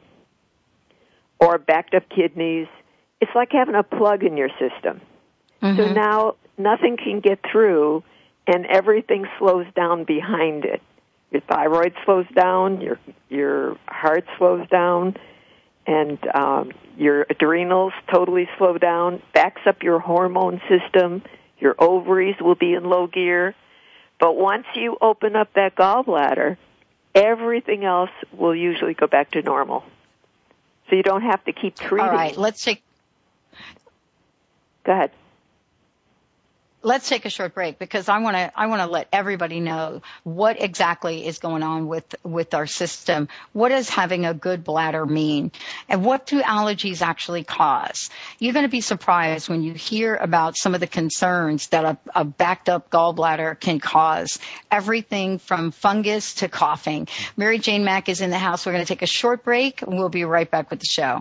or backed up kidneys, it's like having a plug in your system. Mm-hmm. So now nothing can get through, and everything slows down behind it. Your thyroid slows down, your your heart slows down, and um, your adrenals totally slow down, backs up your hormone system, your ovaries will be in low gear. But once you open up that gallbladder, everything else will usually go back to normal. So you don't have to keep treating. All right, let's take... Go ahead. Let's take a short break because I want to I want to let everybody know what exactly is going on with with our system. What does having a good bladder mean? And what do allergies actually cause? You're going to be surprised when you hear about some of the concerns that a, a backed up gallbladder can cause. Everything from fungus to coughing. Mary Jane Mack is in the house. We're going to take a short break and we'll be right back with the show.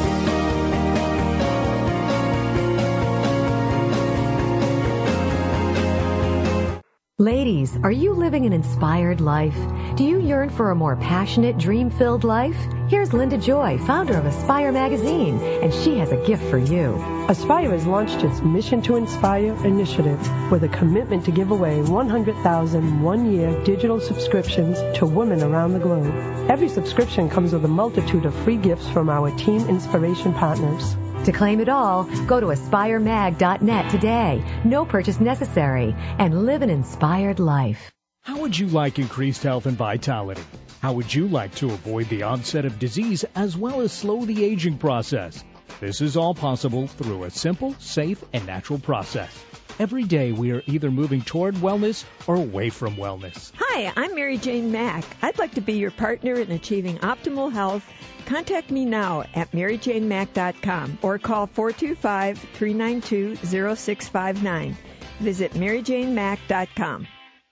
Ladies, are you living an inspired life? Do you yearn for a more passionate, dream-filled life? Here's Linda Joy, founder of Aspire Magazine, and she has a gift for you. Aspire has launched its Mission to Inspire initiative with a commitment to give away one hundred thousand one-year digital subscriptions to women around the globe. Every subscription comes with a multitude of free gifts from our team inspiration partners. To claim it all, go to aspire mag dot net today. No purchase necessary, and live an inspired life. How would you like increased health and vitality? How would you like to avoid the onset of disease as well as slow the aging process? This is all possible through a simple, safe, and natural process. Every day we are either moving toward wellness or away from wellness. Hi, I'm Mary Jane Mack. I'd like to be your partner in achieving optimal health. Contact me now at mary jane mack dot com or call four two five, three nine two, zero six five nine. Visit mary jane mack dot com.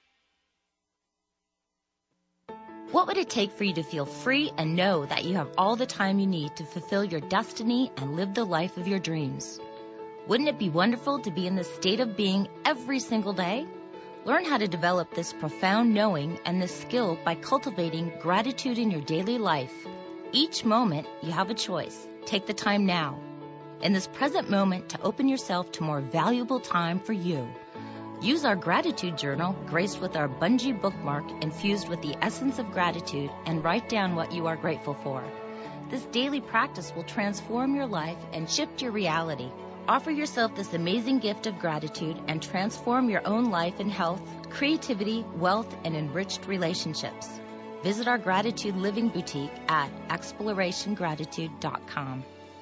What would it take for you to feel free and know that you have all the time you need to fulfill your destiny and live the life of your dreams? Wouldn't it be wonderful to be in this state of being every single day? Learn how to develop this profound knowing and this skill by cultivating gratitude in your daily life. Each moment, you have a choice. Take the time now. In this present moment to open yourself to more valuable time for you. Use our gratitude journal, graced with our bungee bookmark infused with the essence of gratitude, and write down what you are grateful for. This daily practice will transform your life and shift your reality. Offer yourself this amazing gift of gratitude and transform your own life in health, creativity, wealth, and enriched relationships. Visit our Gratitude Living Boutique at exploration gratitude dot com.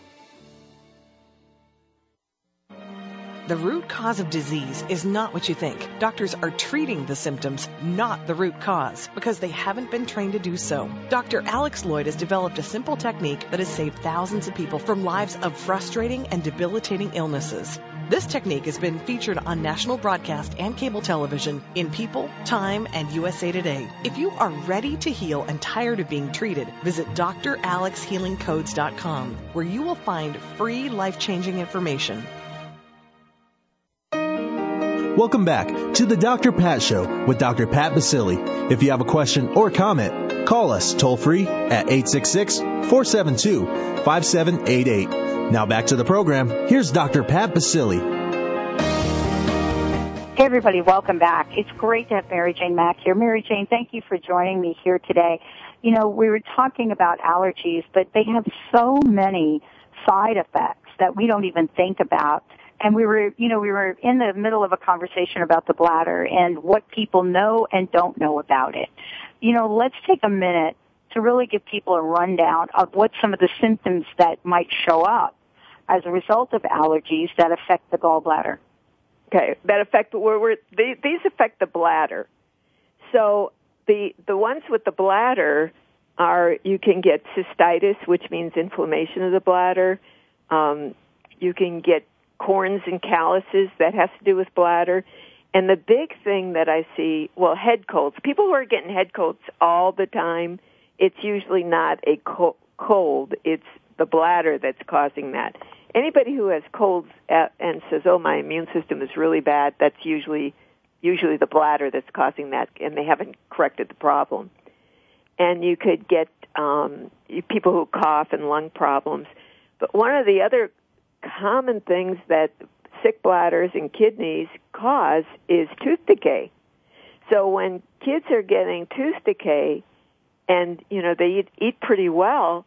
The root cause of disease is not what you think. Doctors are treating the symptoms, not the root cause, because they haven't been trained to do so. Doctor Alex Lloyd has developed a simple technique that has saved thousands of people from lives of frustrating and debilitating illnesses. This technique has been featured on national broadcast and cable television in People, Time, and U S A Today. If you are ready to heal and tired of being treated, visit d r alex healing codes dot com, where you will find free life-changing information. Welcome back to the Doctor Pat Show with Doctor Pat Baccili. If you have a question or comment, call us toll-free at eight six six, four seven two, five seven eight eight. Now back to the program. Here's Doctor Pat Baccili. Hey, everybody. Welcome back. It's great to have Mary Jane Mack here. Mary Jane, thank you for joining me here today. You know, we were talking about allergies, but they have so many side effects that we don't even think about. And we were, you know, we were in the middle of a conversation about the bladder and what people know and don't know about it. You know, let's take a minute to really give people a rundown of what some of the symptoms that might show up as a result of allergies that affect the gallbladder. Okay, that affect where we're, they, these affect the bladder. So the the ones with the bladder are, you can get cystitis, which means inflammation of the bladder. Um, you can get corns and calluses, that has to do with bladder. And the big thing that I see, well, head colds. People who are getting head colds all the time, it's usually not a co- cold. It's the bladder that's causing that. Anybody who has colds at, and says, oh, my immune system is really bad, that's usually usually the bladder that's causing that, and they haven't corrected the problem. And you could get um, people who cough and lung problems. But one of the other common things that sick bladders and kidneys cause is tooth decay. So when kids are getting tooth decay and, you know, they eat, eat pretty well,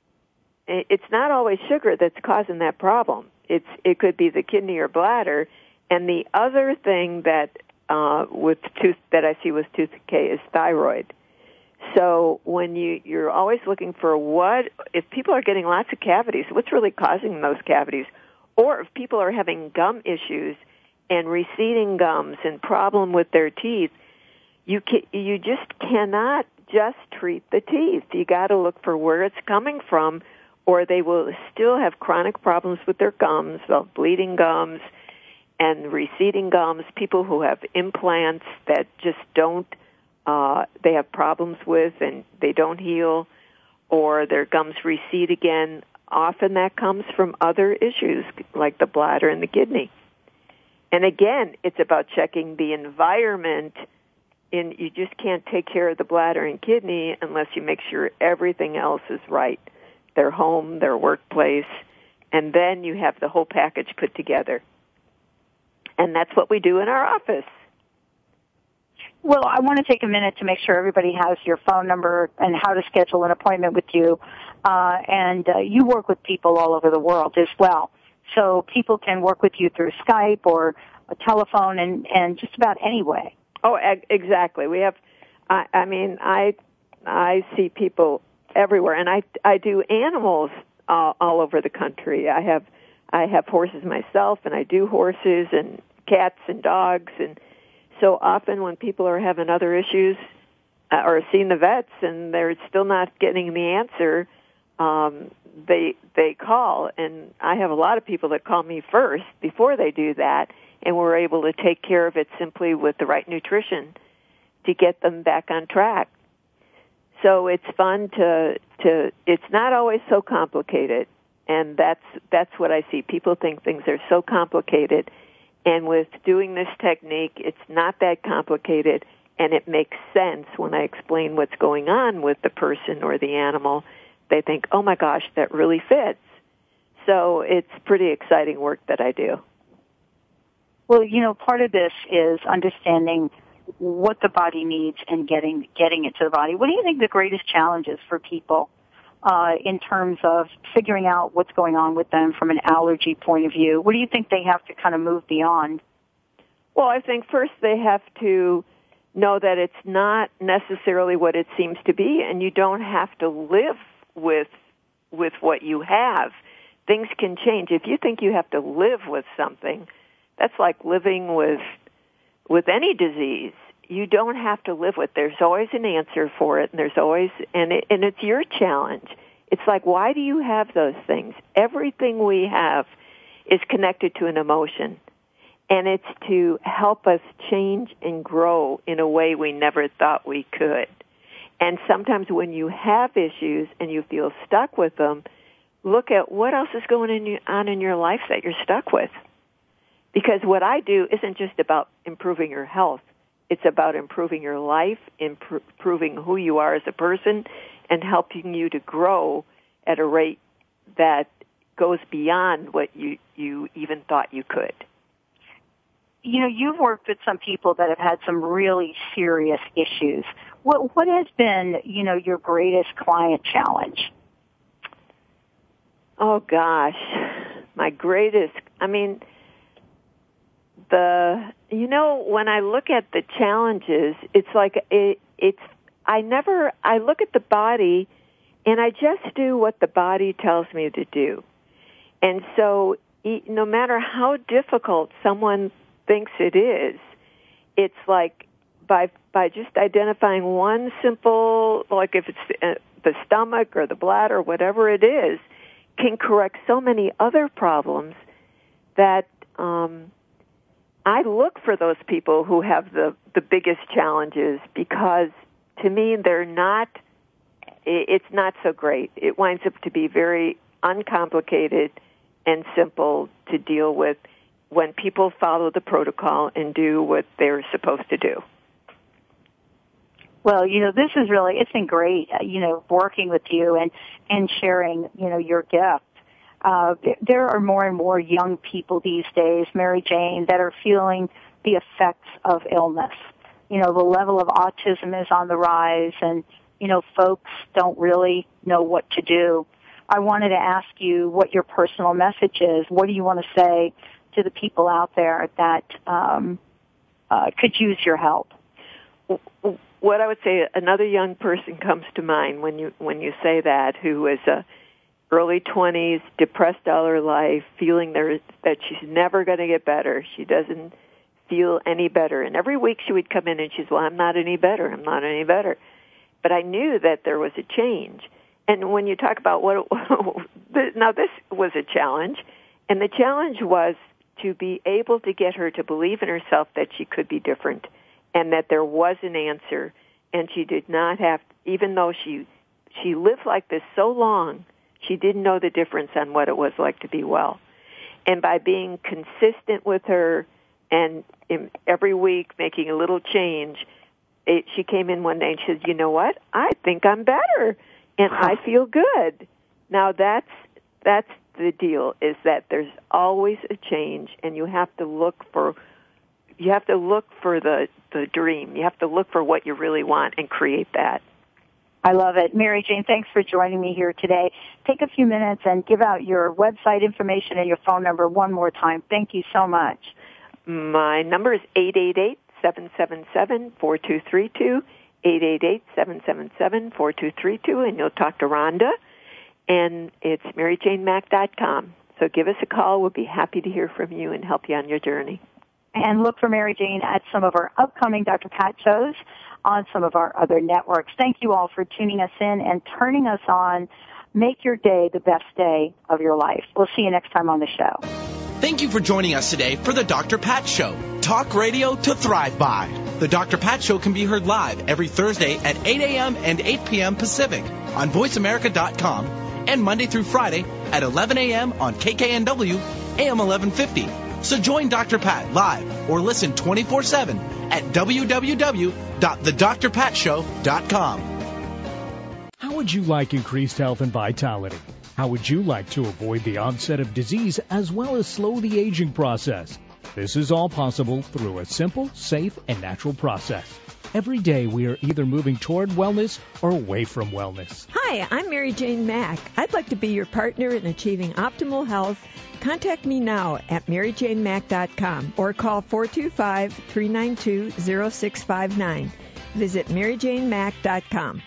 it's not always sugar that's causing that problem. It's it could be the kidney or bladder. And the other thing that uh, with tooth that I see with tooth decay is thyroid. So when you, you're always looking for what, if people are getting lots of cavities, what's really causing those cavities? Or if people are having gum issues and receding gums and problem with their teeth, you can, you just cannot just treat the teeth. You got to look for where it's coming from, or they will still have chronic problems with their gums, well, bleeding gums and receding gums, people who have implants that just don't Uh, they have problems with and they don't heal, or their gums recede again. Often that comes from other issues like the bladder and the kidney. And again, it's about checking the environment. In, you just can't take care of the bladder and kidney unless you make sure everything else is right, their home, their workplace, and then you have the whole package put together. And that's what we do in our office. Well, I want to take a minute to make sure everybody has your phone number and how to schedule an appointment with you. Uh, and uh, you work with people all over the world as well. So people can work with you through Skype or a telephone and, and just about any way. Oh, exactly. We have, I, I mean, I I see people everywhere, and I I do animals all, all over the country. I have I have horses myself, and I do horses and cats and dogs, and so often when people are having other issues uh, or seeing the vets and they're still not getting the answer, um, they they call, and I have a lot of people that call me first before they do that, and we're able to take care of it simply with the right nutrition to get them back on track. So it's fun to to. It's not always so complicated, and that's that's what I see. People think things are so complicated. And with doing this technique, it's not that complicated, and it makes sense when I explain what's going on with the person or the animal. They think, oh, my gosh, that really fits. So it's pretty exciting work that I do. Well, you know, part of this is understanding what the body needs and getting getting it to the body. What do you think the greatest challenge is for people uh, in terms of figuring out what's going on with them from an allergy point of view? What do you think they have to kind of move beyond? Well, I think first they have to know that it's not necessarily what it seems to be, and you don't have to live with with what you have. Things can change. If you think you have to live with something, that's like living with with any disease. You don't have to live with. There's always an answer for it, and there's always and it, and it's your challenge. It's like, why do you have those things? Everything we have is connected to an emotion, and it's to help us change and grow in a way we never thought we could. And sometimes when you have issues and you feel stuck with them, look at what else is going on in your life that you're stuck with. Because what I do isn't just about improving your health. It's about improving your life, impro- improving who you are as a person, and helping you to grow at a rate that goes beyond what you, you even thought you could. You know, you've worked with some people that have had some really serious issues. What what has been, you know, your greatest client challenge? Oh gosh, my greatest. I mean, the you know, when I look at the challenges, it's like it, it's. I never. I look at the body, and I just do what the body tells me to do. And so, no matter how difficult someone thinks it is, it's like by by just identifying one simple, like if it's the stomach or the bladder, whatever it is, can correct so many other problems that um, I look for those people who have the, the biggest challenges, because to me they're not, it's not so great. It winds up to be very uncomplicated and simple to deal with when people follow the protocol and do what they're supposed to do. Well, you know, this is really, it's been great, uh, you know, working with you and, and sharing, you know, your gift. Uh, there are more and more young people these days, Mary Jane, that are feeling the effects of illness. You know, the level of autism is on the rise, and, you know, folks don't really know what to do. I wanted to ask you what your personal message is. What do you want to say to the people out there that um, uh, could use your help? What I would say, another young person comes to mind when you when you say that, who is a early twenties, depressed all her life, feeling there that she's never going to get better. She doesn't feel any better. And every week she would come in and she's, well, I'm not any better. I'm not any better. But I knew that there was a change. And when you talk about what, now this was a challenge, and the challenge was to be able to get her to believe in herself that she could be different, and that there was an answer, and she did not have, even though she she lived like this so long, she didn't know the difference on what it was like to be well. And by being consistent with her and in every week making a little change, it, she came in one day and she said, you know what, I think I'm better, and I feel good. Now that's that's the deal, is that there's always a change, and you have to look for you have to look for the, the dream. You have to look for what you really want and create that. I love it. Mary Jane, thanks for joining me here today. Take a few minutes and give out your website information and your phone number one more time. Thank you so much. My number is eight eight eight, seven seven seven, four two three two, eight eight eight, seven seven seven, four two three two, and you'll talk to Rhonda. And it's mary jane mack dot com. So give us a call. We'll be happy to hear from you and help you on your journey. And look for Mary Jane at some of our upcoming Doctor Pat shows on some of our other networks. Thank you all for tuning us in and turning us on. Make your day the best day of your life. We'll see you next time on the show. Thank you for joining us today for the Doctor Pat Show. Talk radio to thrive by. The Doctor Pat Show can be heard live every Thursday at eight a.m. and eight p.m. Pacific on voice america dot com and Monday through Friday at eleven a.m. on K K N W A M eleven fifty. So join Doctor Pat live or listen twenty-four seven at w w w dot the dr pat show dot com. How would you like increased health and vitality? How would you like to avoid the onset of disease as well as slow the aging process? This is all possible through a simple, safe, and natural process. Every day we are either moving toward wellness or away from wellness. Hi, I'm Mary Jane Mack. I'd like to be your partner in achieving optimal health. Contact me now at mary jane mack dot com or call four two five, three nine two, zero six five nine. Visit mary jane mack dot com.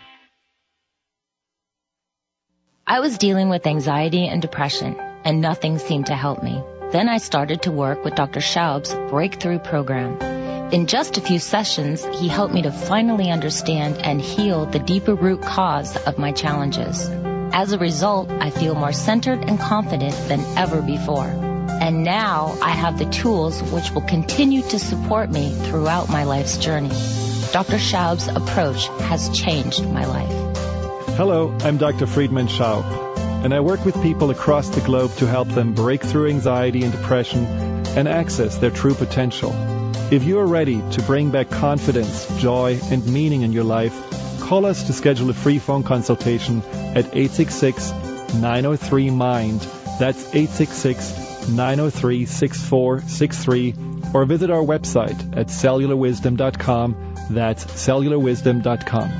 I was dealing with anxiety and depression, and nothing seemed to help me. Then I started to work with Doctor Schaub's Breakthrough Program. In just a few sessions, he helped me to finally understand and heal the deeper root cause of my challenges. As a result, I feel more centered and confident than ever before. And now I have the tools which will continue to support me throughout my life's journey. Doctor Schaub's approach has changed my life. Hello, I'm Doctor Friedman Schaub, and I work with people across the globe to help them break through anxiety and depression and access their true potential. If you are ready to bring back confidence, joy, and meaning in your life, call us to schedule a free phone consultation at eight six six, nine oh three, MIND. That's eight six six, nine oh three, six four six three. Or visit our website at cellular wisdom dot com. That's cellular wisdom dot com.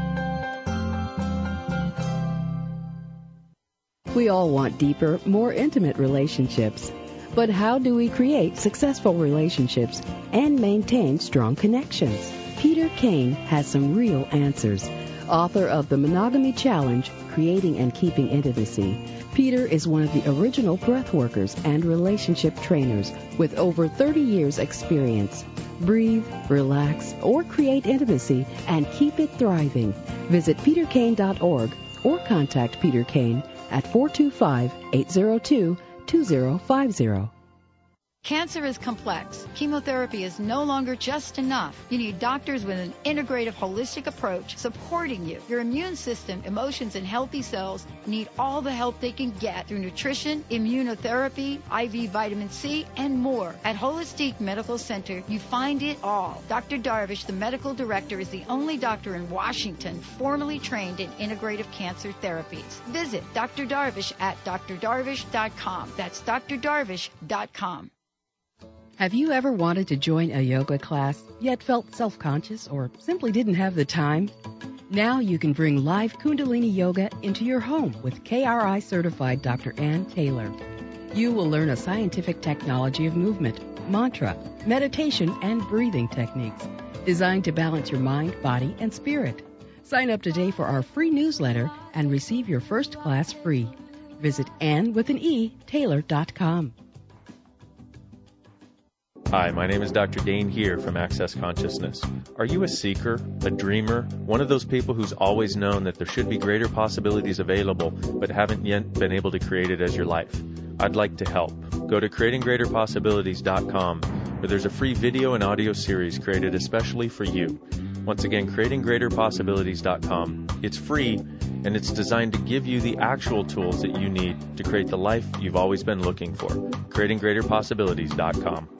We all want deeper, more intimate relationships. But how do we create successful relationships and maintain strong connections? Peter Kane has some real answers. Author of The Monogamy Challenge, Creating and Keeping Intimacy, Peter is one of the original breathworkers and relationship trainers with over thirty years experience. Breathe, relax, or create intimacy and keep it thriving. Visit peter kane dot org or contact Peter Kane at four two five, eight zero two, two zero five zero. Cancer is complex. Chemotherapy is no longer just enough. You need doctors with an integrative, holistic approach supporting you. Your immune system, emotions, and healthy cells need all the help they can get through nutrition, immunotherapy, I V vitamin C, and more. At Holistic Medical Center, you find it all. Doctor Darvish, the medical director, is the only doctor in Washington formally trained in integrative cancer therapies. Visit Doctor Darvish at d r darvish dot com. That's d r darvish dot com. Have you ever wanted to join a yoga class, yet felt self-conscious or simply didn't have the time? Now you can bring live Kundalini Yoga into your home with K R I certified Doctor Ann Taylor. You will learn a scientific technology of movement, mantra, meditation, and breathing techniques designed to balance your mind, body, and spirit. Sign up today for our free newsletter and receive your first class free. Visit Ann with an E, Taylor dot com. Hi, my name is Doctor Dane here from Access Consciousness. Are you a seeker, a dreamer, one of those people who's always known that there should be greater possibilities available but haven't yet been able to create it as your life? I'd like to help. Go to creating greater possibilities dot com, where there's a free video and audio series created especially for you. Once again, creating greater possibilities dot com. It's free, and it's designed to give you the actual tools that you need to create the life you've always been looking for. creating greater possibilities dot com.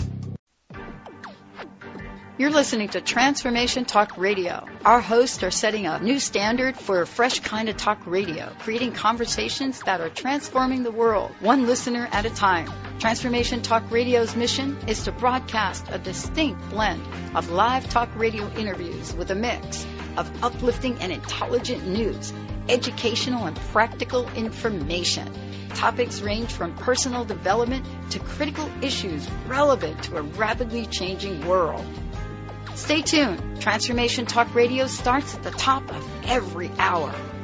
You're listening to Transformation Talk Radio. Our hosts are setting a new standard for a fresh kind of talk radio, creating conversations that are transforming the world, one listener at a time. Transformation Talk Radio's mission is to broadcast a distinct blend of live talk radio interviews with a mix of uplifting and intelligent news, educational and practical information. Topics range from personal development to critical issues relevant to a rapidly changing world. Stay tuned. Transformation Talk Radio starts at the top of every hour.